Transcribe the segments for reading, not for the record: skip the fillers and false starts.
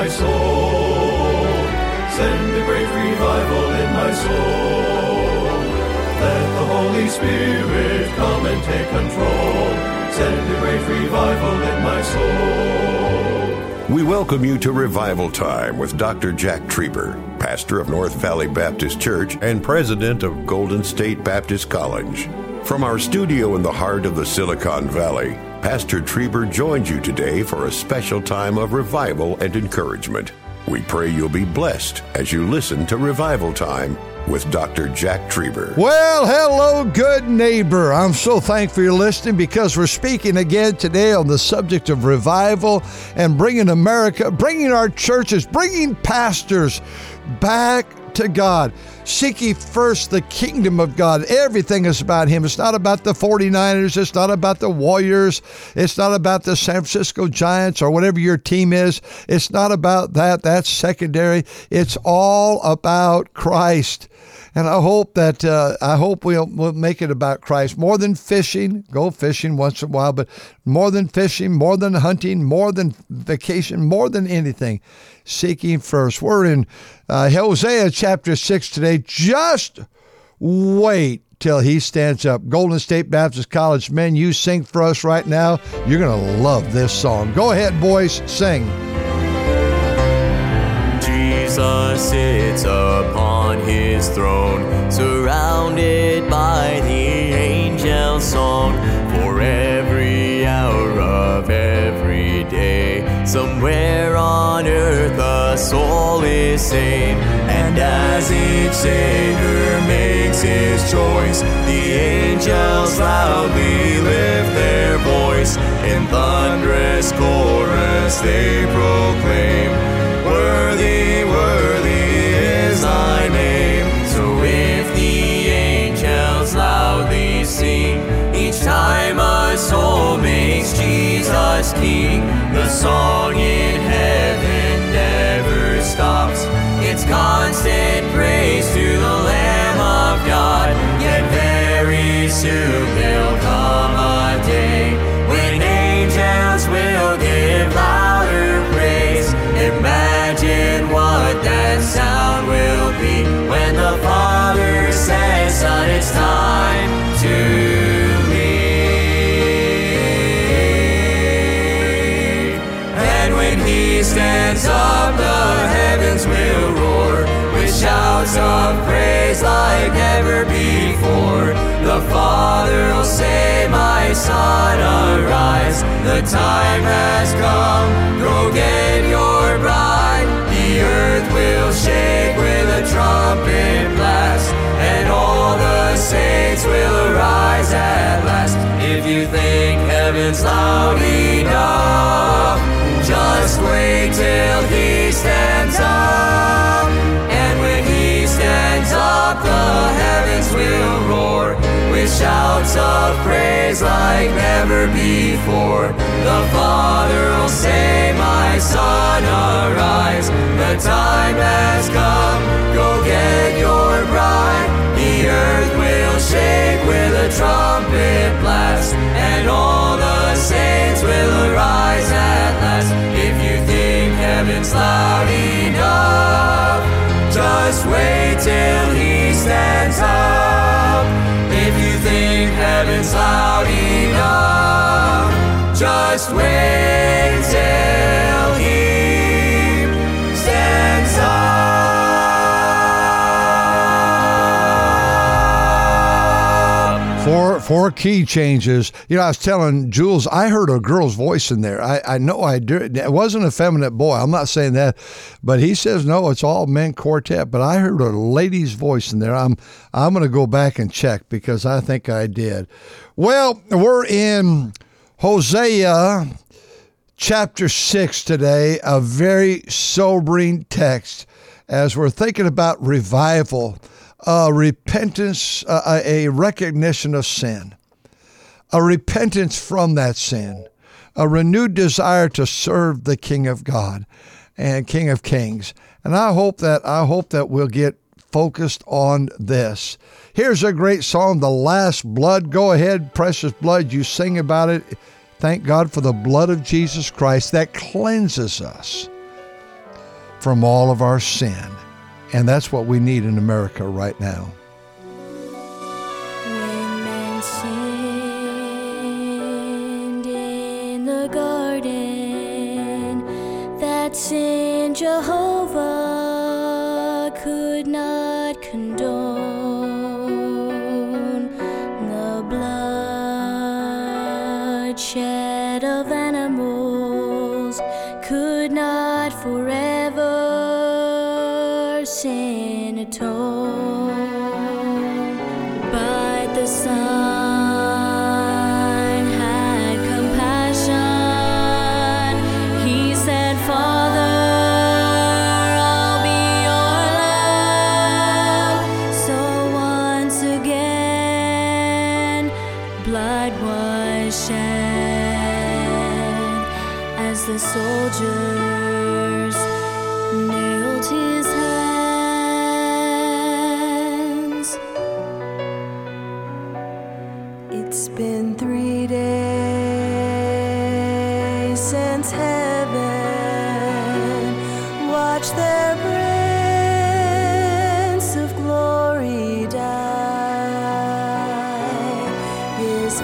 my soul. Send a great revival in my soul. Let the Holy Spirit come and take control. Send a great revival in my soul. We welcome you to Revival Time with Dr. Jack Trieber, pastor of North Valley Baptist Church and president of Golden State Baptist College. From our studio in the heart of the Silicon Valley, Pastor Trieber joins you today for a special time of revival and encouragement. We pray you'll be blessed as you listen to Revival Time with Dr. Jack Trieber. Well, hello, good neighbor. I'm so thankful you're listening because we're speaking again today on the subject of revival and bringing America, bringing our churches, bringing pastors back to God. Seek ye first the kingdom of God. Everything is about Him. It's not about the 49ers. It's not about the Warriors. It's not about the San Francisco Giants or whatever your team is. It's not about that. That's secondary. It's all about Christ. And I hope that we'll make it about Christ. More than fishing, go fishing once in a while, but more than fishing, more than hunting, more than vacation, more than anything, seeking first. We're in Hosea chapter 6 today. Just wait till he stands up. Golden State Baptist College men, you sing for us right now. You're going to love this song. Go ahead, boys, sing. Jesus sits upon his throne, surrounded by the angels' song. For every hour of every day, somewhere on earth a soul is saved. And as each sinner makes his choice, the angels loudly lift their voice. In thunderous chorus they proclaim, worthy, worthy is thy name. So if the angels loudly sing, each time a soul makes Jesus King, the song in heaven never stops. It's constant praise to the Lamb of God. Yet very soon there'll come a day when angels will give louder praise. Imagine what that sound will be when the Father says, Son, it's time to leave. And when He stands up, the heavens will roar with shouts of praise like never before. The Father will say, my Son, arise. The time has come, go get your bride. The earth will shake with a trumpet blast, and all the saints will arise at last. If you think heaven's loud enough, just wait till He stands up. And when He stands up, the heavens will roar with shouts of praise like never before. The Father will say, my Son, arise. The time has come, go get your bride. The earth will shake with a trumpet blast, and all the saints will arise at last. If you think heaven's loud enough, just wait till He stands up. If you think heaven's loud enough, just wait till He stands up. Four key changes. You know, I was telling Jules, I heard a girl's voice in there. I know I did. It wasn't a feminine boy. I'm not saying that, but he says no, it's all men quartet. But I heard a lady's voice in there. I'm going to go back and check because I think I did. Well, we're in Hosea chapter 6 today, a very sobering text as we're thinking about revival. Repentance, a recognition of sin, a repentance from that sin, a renewed desire to serve the King of God and King of Kings. And I hope that we'll get focused on this. Here's a great song, The Last Blood. Go ahead, precious blood, you sing about it. Thank God for the blood of Jesus Christ that cleanses us. from all of our sin. And that's what we need in America right now. When man sinned in the garden, that sin Jehovah could not condone. The blood shed of animals could not forever sin atone. But the Son had compassion. He said, Father, I'll be your lamb. So once again, blood was shed as the soldiers nailed his hands. It's been 3 days since heaven watched their Prince of Glory die. His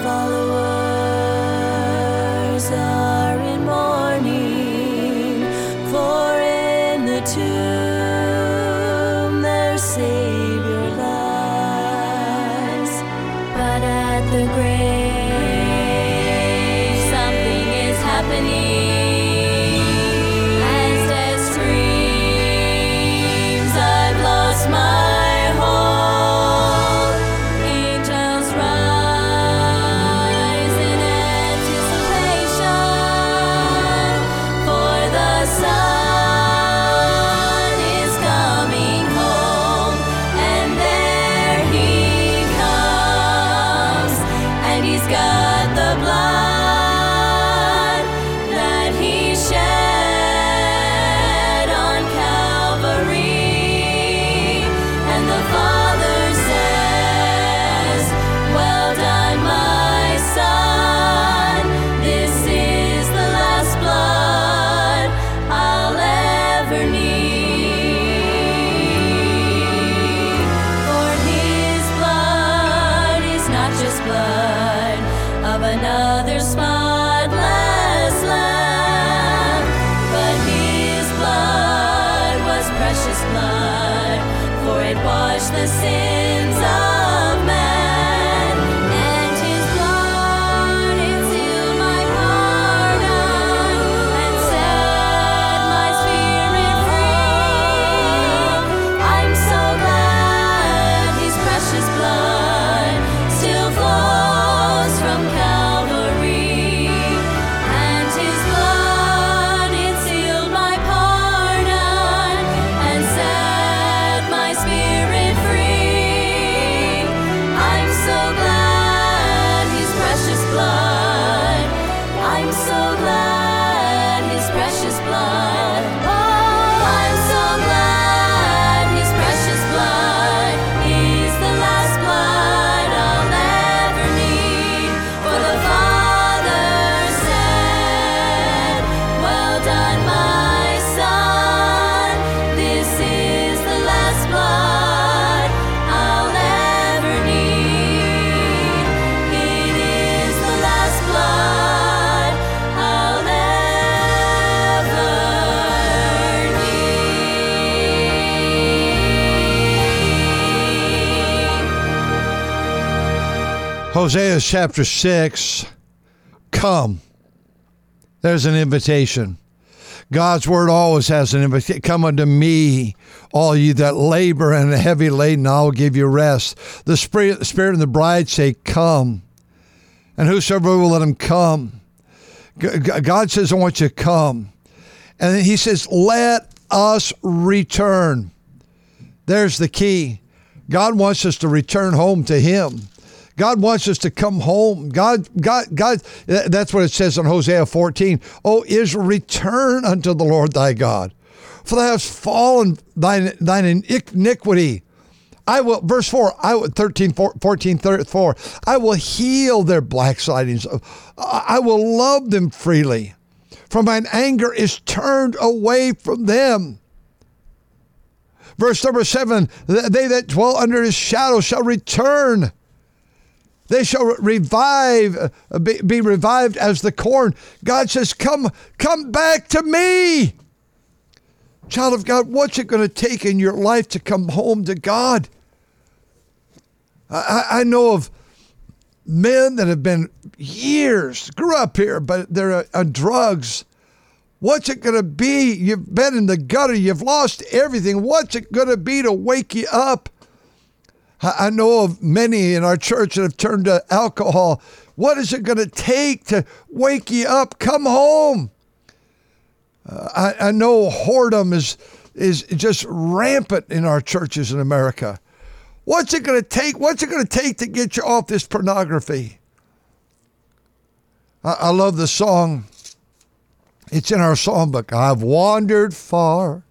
followers are in mourning, for in the tomb their Savior lies. But at the grave something is happening. As death screams, I've lost my hold. Angels rise in anticipation, for the Son is coming home. And there he comes, and he's got the blood that he shed on Calvary. And the Father says, well done, my Son. This is the last blood I'll ever need. For his blood is not just blood of another spotless lamb, but his blood was precious blood, for it washed the sins of man. And his blood, it sealed my pardon and set my spirit free. I'm so glad his precious blood still flows from Calvary. And his blood, it sealed my pardon and set my spirit free. I'm so glad his precious blood. I'm so glad his precious blood. Oh, I'm so glad his precious blood is the last blood I'll ever need. For the Father said, well done, my Son. This is the last blood I'll ever need. It is the last blood I'll ever need. Hosea chapter 6, come. There's an invitation. God's word always has an invitation. Come unto me, all you that labor and are heavy laden, I will give you rest. The Spirit and the bride say, come. And whosoever will, let him come. God says, I want you to come. And then he says, let us return. There's the key. God wants us to return home to him. God wants us to come home. God, that's what it says in Hosea 14. O Israel, return unto the Lord thy God, for thou hast fallen thine iniquity. I will, verse 4, 14:4, I will heal their backslidings. I will love them freely. For mine anger is turned away from them. Verse number 7, they that dwell under his shadow shall return. They shall revive, be revived as the corn. God says, come back to me. Child of God, what's it going to take in your life to come home to God? I know of men that have been years, grew up here, but they're on drugs. What's it going to be? You've been in the gutter. You've lost everything. What's it going to be to wake you up? I know of many in our church that have turned to alcohol. What is it going to take to wake you up? Come home. I know whoredom is just rampant in our churches in America. What's it going to take? What's it going to take to get you off this pornography? I love the song. It's in our songbook. I've wandered far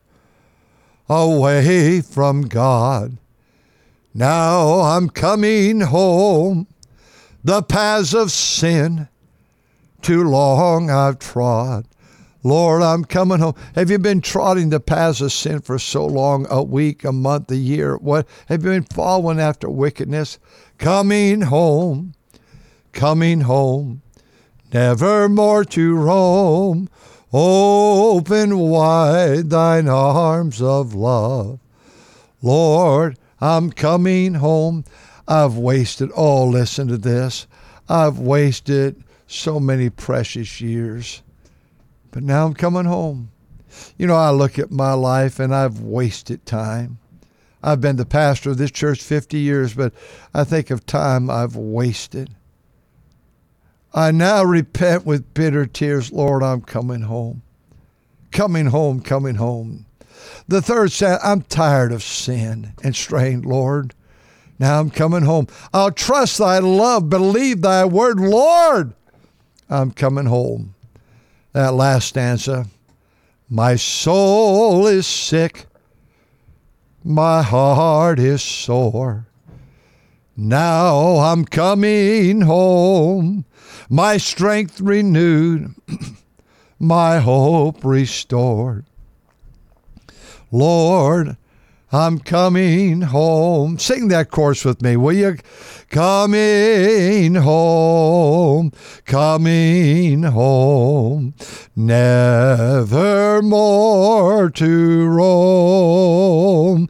away from God. Now I'm coming home. The paths of sin too long I've trod. Lord, I'm coming home. Have you been trotting the paths of sin for so long, a week, a month, a year? What? Have you been following after wickedness? Coming home, never more to roam. Open wide thine arms of love. Lord, I'm coming home. I've wasted, listen to this. I've wasted so many precious years. But now I'm coming home. You know, I look at my life and I've wasted time. I've been the pastor of this church 50 years, but I think of time I've wasted. I now repent with bitter tears. Lord, I'm coming home. Coming home. The third said, I'm tired of sin and strain, Lord. Now I'm coming home. I'll trust thy love, believe thy word, Lord. I'm coming home. That last stanza, my soul is sick, my heart is sore. Now I'm coming home, my strength renewed, my hope restored. Lord, I'm coming home. Sing that chorus with me, will you? Coming home, never more to roam.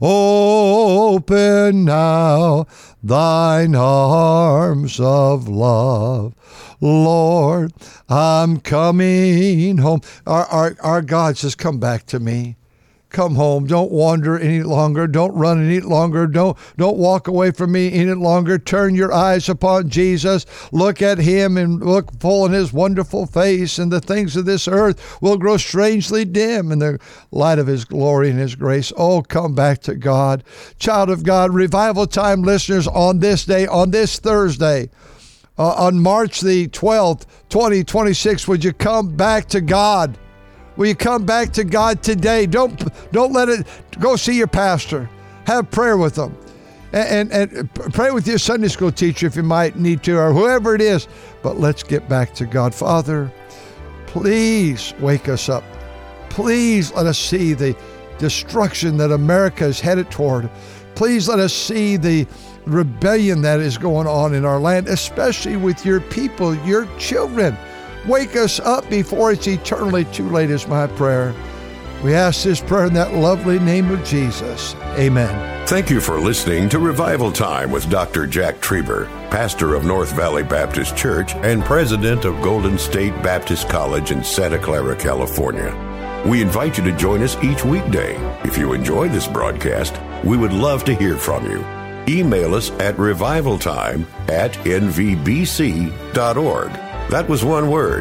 Open now thine arms of love. Lord, I'm coming home. Our God says, come back to me. Come home. Don't wander any longer. Don't run any longer. Don't walk away from me any longer. Turn your eyes upon Jesus. Look at him and look full in his wonderful face, and the things of this earth will grow strangely dim in the light of his glory and his grace. Oh, come back to God. Child of God, Revival Time listeners, on this day, on this Thursday, on March the 12th, 2026, would you come back to God? Will you come back to God today? Don't let it go. See your pastor. Have prayer with them, and pray with your Sunday school teacher if you might need to, or whoever it is. But let's get back to God. Father, please wake us up. Please let us see the destruction that America is headed toward. Please let us see the rebellion that is going on in our land, especially with your people, your children. Wake us up before it's eternally too late is my prayer. We ask this prayer in that lovely name of Jesus. Amen. Thank you for listening to Revival Time with Dr. Jack Trieber, pastor of North Valley Baptist Church and president of Golden State Baptist College in Santa Clara, California. We invite you to join us each weekday. If you enjoy this broadcast, we would love to hear from you. Email us at revivaltime@nvbc.org. That was one word,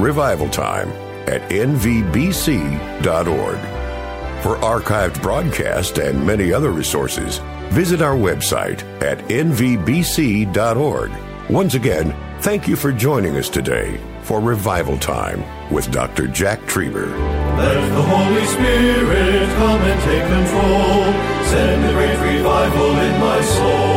revivaltime@nvbc.org. For archived broadcasts and many other resources, visit our website at nvbc.org. Once again, thank you for joining us today for Revival Time with Dr. Jack Trieber. Let the Holy Spirit come and take control. Send a great revival in my soul.